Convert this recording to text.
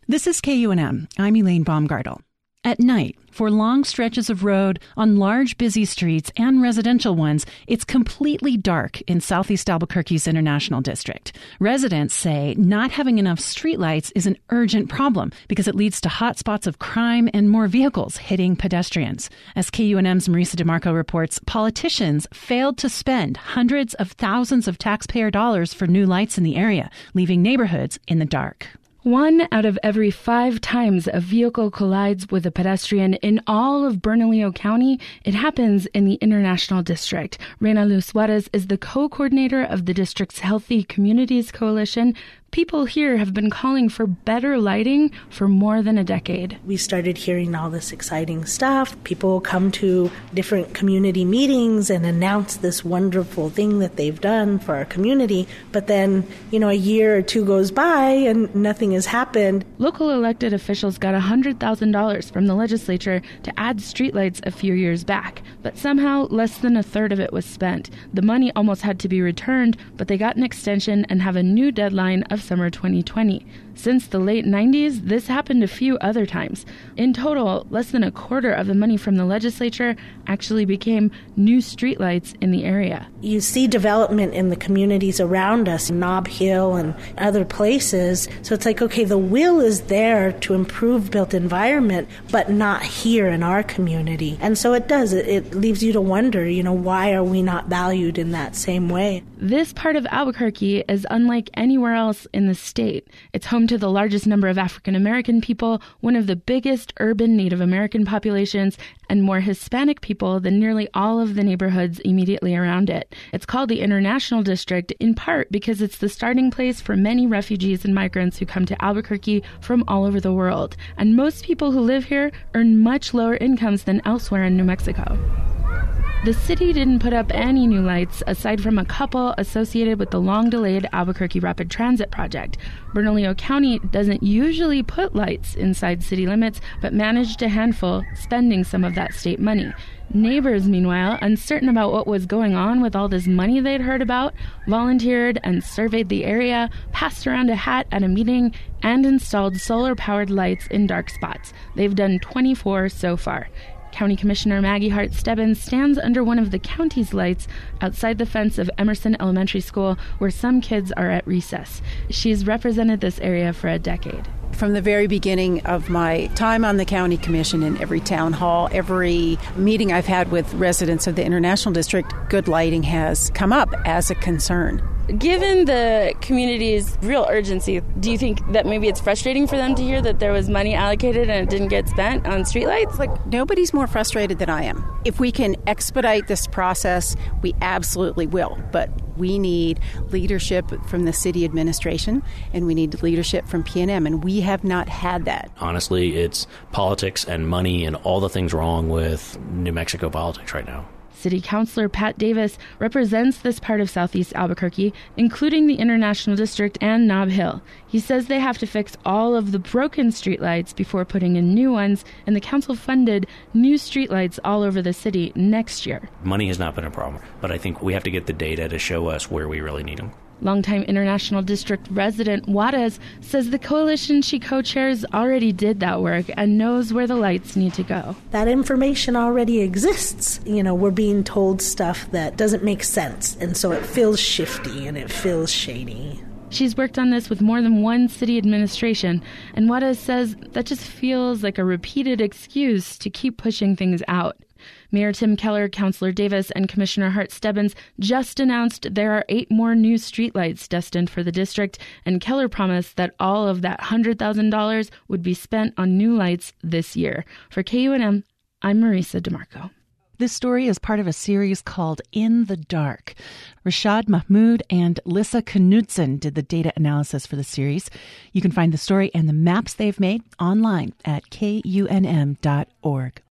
This is KUNM. I'm Elaine Baumgartel. At night, for long stretches of road, on large busy streets and residential ones, it's completely dark in Southeast Albuquerque's International District. Residents say not having enough streetlights is an urgent problem because it leads to hot spots of crime and more vehicles hitting pedestrians. As KUNM's Marisa DeMarco reports, politicians failed to spend hundreds of thousands of taxpayer dollars for new lights in the area, leaving neighborhoods in the dark. 1 out of every 5 times a vehicle collides with a pedestrian in all of Bernalillo County, it happens in the International District. Reina Luz Juarez is the co-coordinator of the district's Healthy Communities Coalition. People here have been calling for better lighting for more than a decade. We started hearing all this exciting stuff. People come to different community meetings and announce this wonderful thing that they've done for our community. But then, a year or two goes by and nothing has happened. Local elected officials got $100,000 from the legislature to add streetlights a few years back. But somehow less than a third of it was spent. The money almost had to be returned, but they got an extension and have a new deadline of summer 2020. Since the late 90s, this happened a few other times. In total, less than a quarter of the money from the legislature actually became new streetlights in the area. You see development in the communities around us, Nob Hill and other places. So it's like, okay, the will is there to improve built environment, but not here in our community. And so it does. It leaves you to wonder, why are we not valued in that same way? This part of Albuquerque is unlike anywhere else in the state. It's home to the largest number of African American people, one of the biggest urban Native American populations, and more Hispanic people than nearly all of the neighborhoods immediately around it. It's called the International District in part because it's the starting place for many refugees and migrants who come to Albuquerque from all over the world. And most people who live here earn much lower incomes than elsewhere in New Mexico. The city didn't put up any new lights aside from a couple associated with the long-delayed Albuquerque Rapid Transit project. Bernalillo County doesn't usually put lights inside city limits, but managed a handful, spending some of that state money. Neighbors, meanwhile, uncertain about what was going on with all this money they'd heard about, volunteered and surveyed the area, passed around a hat at a meeting, and installed solar-powered lights in dark spots. They've done 24 so far. County Commissioner Maggie Hart Stebbins stands under one of the county's lights outside the fence of Emerson Elementary School, where some kids are at recess. She's represented this area for a decade. From the very beginning of my time on the county commission, in every town hall, every meeting I've had with residents of the International District, good lighting has come up as a concern. Given the community's real urgency, do you think that maybe it's frustrating for them to hear that there was money allocated and it didn't get spent on streetlights? Nobody's more frustrated than I am. If we can expedite this process, we absolutely will. But we need leadership from the city administration, and we need leadership from PNM, and we have not had that. Honestly, it's politics and money and all the things wrong with New Mexico politics right now. City Councilor Pat Davis represents this part of Southeast Albuquerque, including the International District and Nob Hill. He says they have to fix all of the broken streetlights before putting in new ones, and the council funded new streetlights all over the city next year. Money has not been a problem, but I think we have to get the data to show us where we really need them. Longtime International District resident Juarez says the coalition she co-chairs already did that work and knows where the lights need to go. That information already exists. We're being told stuff that doesn't make sense, and so it feels shifty and it feels shady. She's worked on this with more than one city administration, and Juarez says that just feels like a repeated excuse to keep pushing things out. Mayor Tim Keller, Councilor Davis, and Commissioner Hart Stebbins just announced there are 8 more new streetlights destined for the district, and Keller promised that all of that $100,000 would be spent on new lights this year. For KUNM, I'm Marisa DeMarco. This story is part of a series called In the Dark. Rashad Mahmoud and Lissa Knudsen did the data analysis for the series. You can find the story and the maps they've made online at kunm.org.